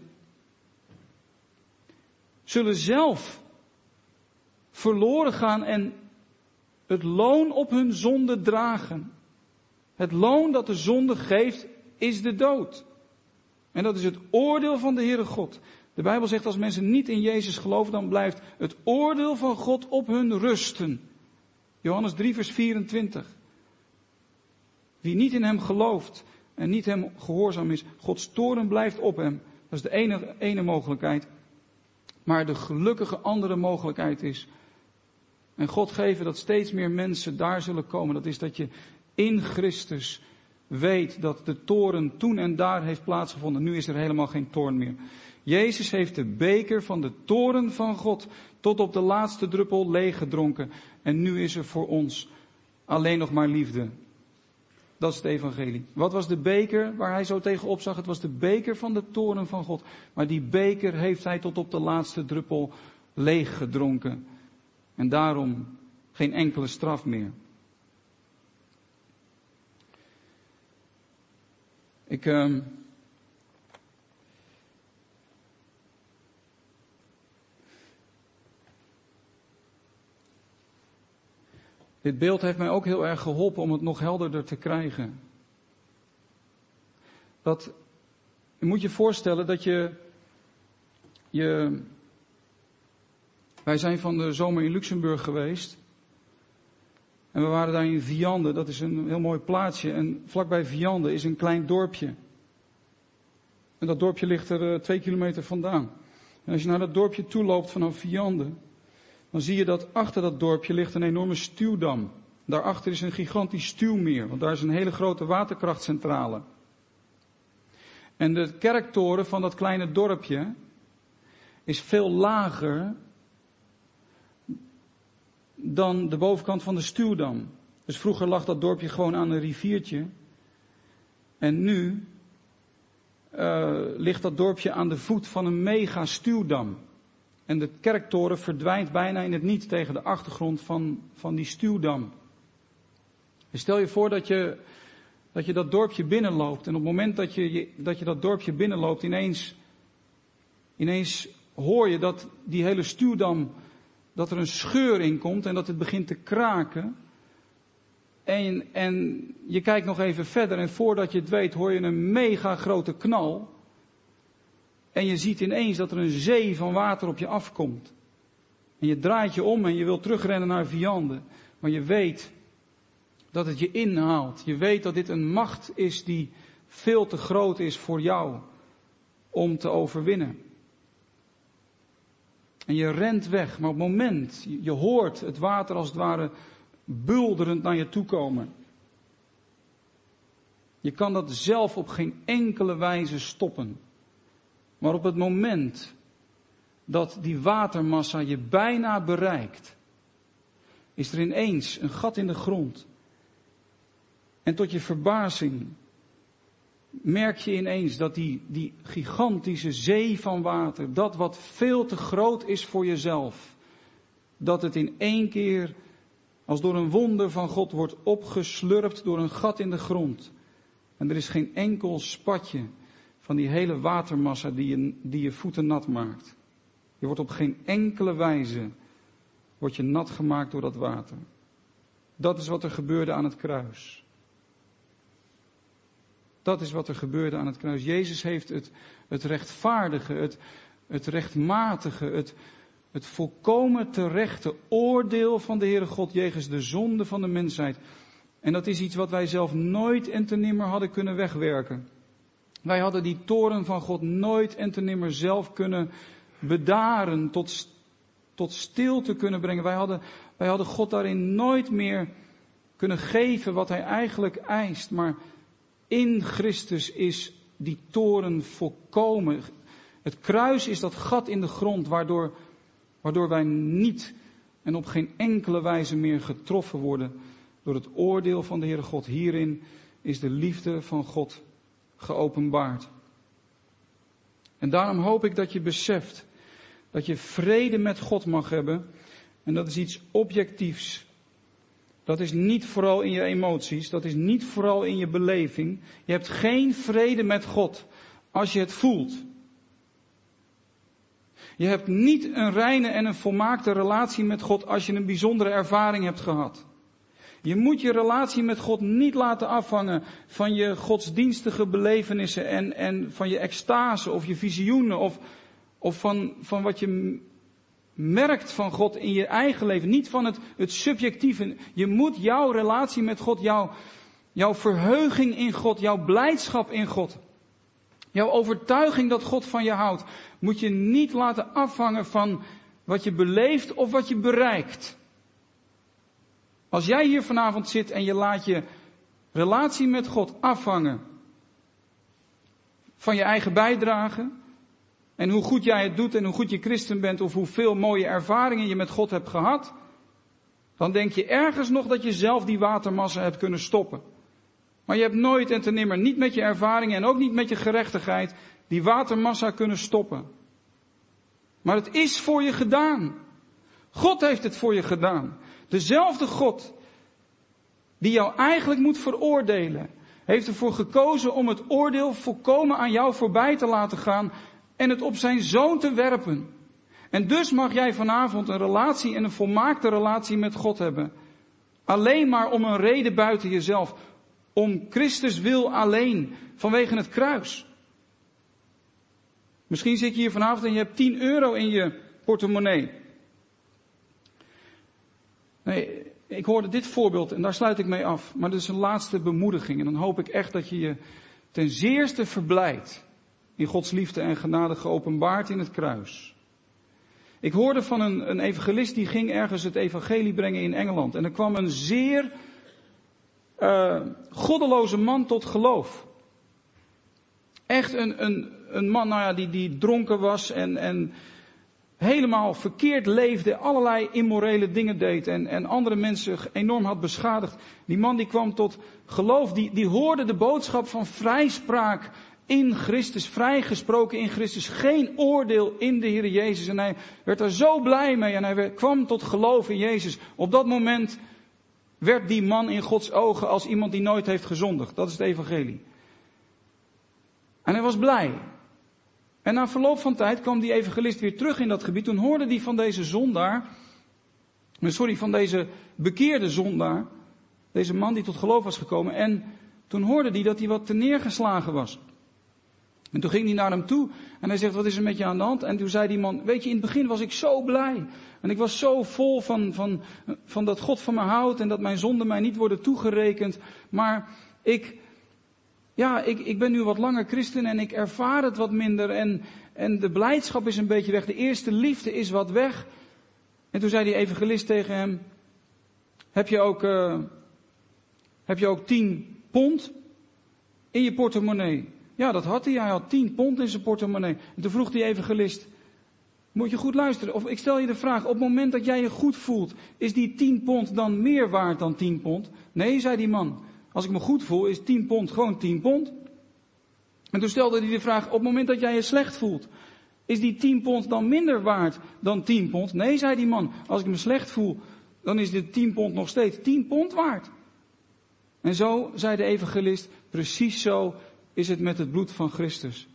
zullen zelf verloren gaan en het loon op hun zonde dragen. Het loon dat de zonde geeft is de dood. En dat is het oordeel van de Heere God. De Bijbel zegt als mensen niet in Jezus geloven, dan blijft het oordeel van God op hun rusten. Johannes drie vers vierentwintig. Wie niet in hem gelooft en niet hem gehoorzaam is, Gods toorn blijft op hem. Dat is de ene, ene mogelijkheid. Maar de gelukkige andere mogelijkheid is, en God geven dat steeds meer mensen daar zullen komen, dat is dat je in Christus weet dat de toorn toen en daar heeft plaatsgevonden. Nu is er helemaal geen toorn meer. Jezus heeft de beker van de toorn van God tot op de laatste druppel leeggedronken. En nu is er voor ons alleen nog maar liefde. Dat is het evangelie. Wat was de beker waar hij zo tegen opzag? Het was de beker van de toorn van God. Maar die beker heeft hij tot op de laatste druppel leeggedronken. En daarom geen enkele straf meer. Ik... Uh, Dit beeld heeft mij ook heel erg geholpen om het nog helderder te krijgen. Dat, je moet je voorstellen dat je, je, wij zijn van de zomer in Luxemburg geweest. En we waren daar in Vianden, dat is een heel mooi plaatsje. En vlakbij Vianden is een klein dorpje. En dat dorpje ligt er uh, twee kilometer vandaan. En als je naar dat dorpje toe loopt vanaf Vianden, dan zie je dat achter dat dorpje ligt een enorme stuwdam. Daarachter is een gigantisch stuwmeer, want daar is een hele grote waterkrachtcentrale. En de kerktoren van dat kleine dorpje is veel lager dan de bovenkant van de stuwdam. Dus vroeger lag dat dorpje gewoon aan een riviertje. En nu uh, ligt dat dorpje aan de voet van een mega stuwdam. En de kerktoren verdwijnt bijna in het niet tegen de achtergrond van, van die stuwdam. Dus stel je voor dat je, dat je dat dorpje binnenloopt. En op het moment dat je, dat je dat dorpje binnenloopt, ineens, ineens hoor je dat die hele stuwdam, dat er een scheur in komt en dat het begint te kraken. En, en je kijkt nog even verder en voordat je het weet hoor je een mega grote knal. En je ziet ineens dat er een zee van water op je afkomt. En je draait je om en je wilt terugrennen naar Vianden. Maar je weet dat het je inhaalt. Je weet dat dit een macht is die veel te groot is voor jou om te overwinnen. En je rent weg, maar op het moment, je hoort het water als het ware bulderend naar je toe komen. Je kan dat zelf op geen enkele wijze stoppen. Maar op het moment dat die watermassa je bijna bereikt, is er ineens een gat in de grond. En tot je verbazing merk je ineens dat die, die gigantische zee van water, dat wat veel te groot is voor jezelf, dat het in één keer als door een wonder van God wordt opgeslurpt door een gat in de grond. En er is geen enkel spatje van die hele watermassa die je, die je voeten nat maakt. Je wordt op geen enkele wijze wordt je nat gemaakt door dat water. Dat is wat er gebeurde aan het kruis. Dat is wat er gebeurde aan het kruis. Jezus heeft het, het rechtvaardige, het, het rechtmatige, het, het volkomen terechte oordeel van de Heere God jegens de zonde van de mensheid. En dat is iets wat wij zelf nooit en te nimmer hadden kunnen wegwerken. Wij hadden die toorn van God nooit en te nimmer zelf kunnen bedaren, tot, tot stilte kunnen brengen. Wij hadden, wij hadden God daarin nooit meer kunnen geven wat hij eigenlijk eist. Maar in Christus is die toorn volkomen. Het kruis is dat gat in de grond waardoor, waardoor wij niet en op geen enkele wijze meer getroffen worden door het oordeel van de Heere God. Hierin is de liefde van God geopenbaard. En daarom hoop ik dat je beseft dat je vrede met God mag hebben. En dat is iets objectiefs. Dat is niet vooral in je emoties. Dat is niet vooral in je beleving. Je hebt geen vrede met God als je het voelt. Je hebt niet een reine en een volmaakte relatie met God als je een bijzondere ervaring hebt gehad. Je moet je relatie met God niet laten afhangen van je godsdienstige belevenissen en, en van je extase of je visioenen of, of van, van wat je merkt van God in je eigen leven. Niet van het, het subjectieve. Je moet jouw relatie met God, jouw, jouw verheuging in God, jouw blijdschap in God, jouw overtuiging dat God van je houdt, moet je niet laten afhangen van wat je beleeft of wat je bereikt. Als jij hier vanavond zit en je laat je relatie met God afhangen van je eigen bijdrage en hoe goed jij het doet en hoe goed je christen bent of hoeveel mooie ervaringen je met God hebt gehad, dan denk je ergens nog dat je zelf die watermassa hebt kunnen stoppen. Maar je hebt nooit en te nimmer, niet met je ervaringen en ook niet met je gerechtigheid, die watermassa kunnen stoppen. Maar het is voor je gedaan. God heeft het voor je gedaan. Dezelfde God die jou eigenlijk moet veroordelen, heeft ervoor gekozen om het oordeel volkomen aan jou voorbij te laten gaan en het op zijn zoon te werpen. En dus mag jij vanavond een relatie en een volmaakte relatie met God hebben. Alleen maar om een reden buiten jezelf. Om Christus wil alleen, vanwege het kruis. Misschien zit je hier vanavond en je hebt tien euro in je portemonnee. Nee, ik hoorde dit voorbeeld en daar sluit ik mee af. Maar dit is een laatste bemoediging. En dan hoop ik echt dat je je ten zeerste verblijdt in Gods liefde en genade geopenbaard in het kruis. Ik hoorde van een, een evangelist die ging ergens het evangelie brengen in Engeland. En er kwam een zeer uh, goddeloze man tot geloof. Echt een, een, een man nou ja, die, die dronken was en, en helemaal verkeerd leefde, allerlei immorele dingen deed en, en andere mensen enorm had beschadigd. Die man die kwam tot geloof, die, die hoorde de boodschap van vrijspraak in Christus, vrijgesproken in Christus, geen oordeel in de Heer Jezus. En hij werd er zo blij mee en hij werd, kwam tot geloof in Jezus. Op dat moment werd die man in Gods ogen als iemand die nooit heeft gezondigd. Dat is het evangelie. En hij was blij. En na verloop van tijd kwam die evangelist weer terug in dat gebied. Toen hoorde hij van deze zondaar, sorry, van deze bekeerde zondaar, deze man die tot geloof was gekomen. En toen hoorde hij dat hij wat te neergeslagen was. En toen ging hij naar hem toe en hij zegt, wat is er met je aan de hand? En toen zei die man, weet je, in het begin was ik zo blij. En ik was zo vol van, van, van dat God van me houdt en dat mijn zonden mij niet worden toegerekend. Maar ik, ja, ik, ik ben nu wat langer christen en ik ervaar het wat minder. En, en de blijdschap is een beetje weg. De eerste liefde is wat weg. En toen zei die evangelist tegen hem, heb je ook, uh, heb je ook tien pond in je portemonnee? Ja, dat had hij. Hij had tien pond in zijn portemonnee. En toen vroeg die evangelist, moet je goed luisteren. Of ik stel je de vraag, op het moment dat jij je goed voelt, is die tien pond dan meer waard dan tien pond? Nee, zei die man. Als ik me goed voel, is tien pond gewoon tien pond. En toen stelde hij de vraag, op het moment dat jij je slecht voelt, is die tien pond dan minder waard dan tien pond? Nee, zei die man. Als ik me slecht voel, dan is dit tien pond nog steeds tien pond waard. En zo, zei de evangelist, precies zo is het met het bloed van Christus.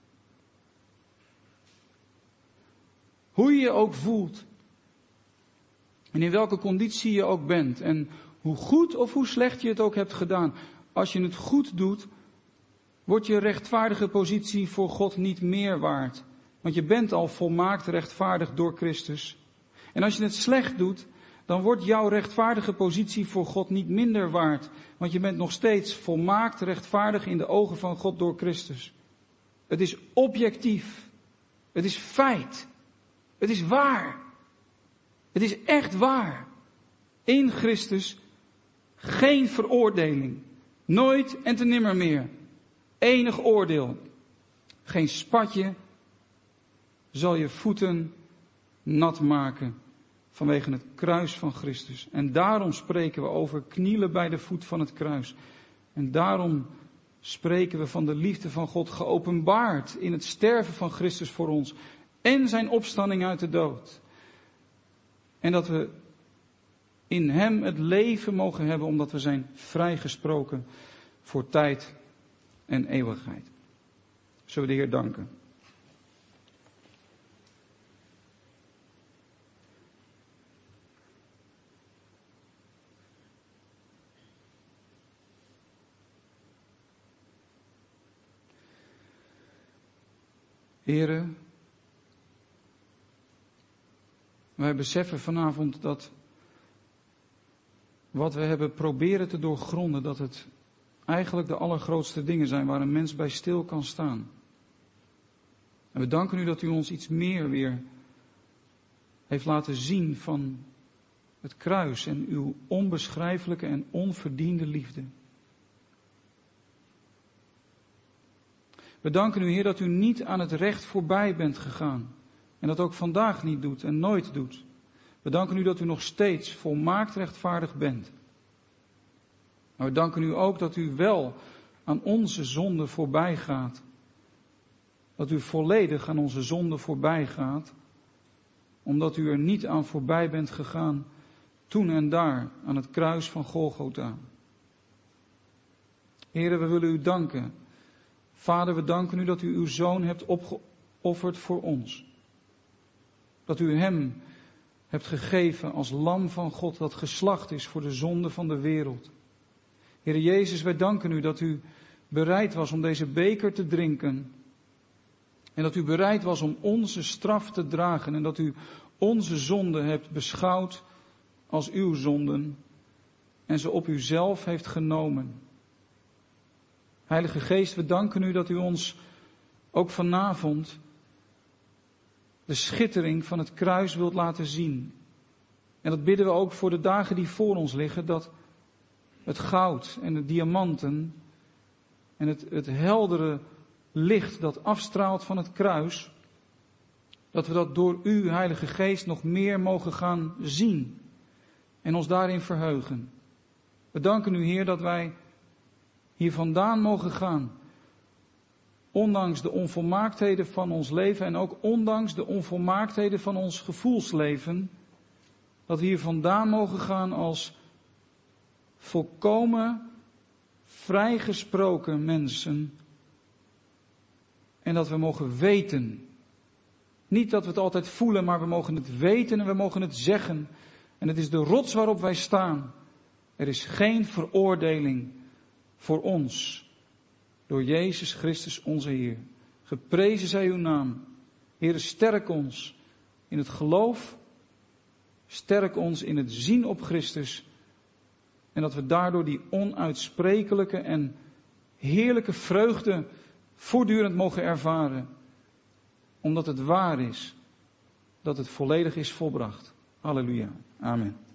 Hoe je je ook voelt. En in welke conditie je ook bent. En hoe goed of hoe slecht je het ook hebt gedaan. Als je het goed doet, wordt je rechtvaardige positie voor God niet meer waard. Want je bent al volmaakt rechtvaardig door Christus. En als je het slecht doet, dan wordt jouw rechtvaardige positie voor God niet minder waard. Want je bent nog steeds volmaakt rechtvaardig in de ogen van God door Christus. Het is objectief. Het is feit. Het is waar. Het is echt waar. In Christus geen veroordeling. Nooit en te nimmer meer. Enig oordeel. Geen spatje zal je voeten nat maken vanwege het kruis van Christus. En daarom spreken we over knielen bij de voet van het kruis. En daarom spreken we van de liefde van God geopenbaard in het sterven van Christus voor ons en zijn opstanding uit de dood. En dat we in hem het leven mogen hebben omdat we zijn vrijgesproken voor tijd en eeuwigheid. Zullen we de Heer danken. Heren, wij beseffen vanavond dat wat we hebben proberen te doorgronden, dat het eigenlijk de allergrootste dingen zijn waar een mens bij stil kan staan. En we danken u dat u ons iets meer weer heeft laten zien van het kruis en uw onbeschrijfelijke en onverdiende liefde. We danken u, Heer, dat u niet aan het recht voorbij bent gegaan. En dat ook vandaag niet doet en nooit doet. We danken u dat u nog steeds volmaakt rechtvaardig bent. Maar we danken u ook dat u wel aan onze zonde voorbij gaat. Dat u volledig aan onze zonde voorbij gaat. Omdat u er niet aan voorbij bent gegaan toen en daar aan het kruis van Golgotha. Heere, we willen u danken. Vader, we danken u dat u uw Zoon hebt opgeofferd voor ons. Dat u hem hebt gegeven als lam van God dat geslacht is voor de zonde van de wereld. Heere Jezus, wij danken u dat u bereid was om deze beker te drinken. En dat u bereid was om onze straf te dragen. En dat u onze zonden hebt beschouwd als uw zonden. En ze op uzelf heeft genomen. Heilige Geest, we danken u dat u ons ook vanavond de schittering van het kruis wilt laten zien. En dat bidden we ook voor de dagen die voor ons liggen, dat het goud en de diamanten en het, het heldere licht dat afstraalt van het kruis, dat we dat door u, Heilige Geest, nog meer mogen gaan zien en ons daarin verheugen. We danken u, Heer, dat wij hier vandaan mogen gaan. Ondanks de onvolmaaktheden van ons leven en ook ondanks de onvolmaaktheden van ons gevoelsleven. Dat we hier vandaan mogen gaan als volkomen vrijgesproken mensen. En dat we mogen weten. Niet dat we het altijd voelen, maar we mogen het weten en we mogen het zeggen. En het is de rots waarop wij staan. Er is geen veroordeling voor ons, door Jezus Christus onze Heer. Geprezen zij uw naam. Heere, sterk ons in het geloof, sterk ons in het zien op Christus. En dat we daardoor die onuitsprekelijke en heerlijke vreugde voortdurend mogen ervaren. Omdat het waar is, dat het volledig is volbracht. Halleluja. Amen.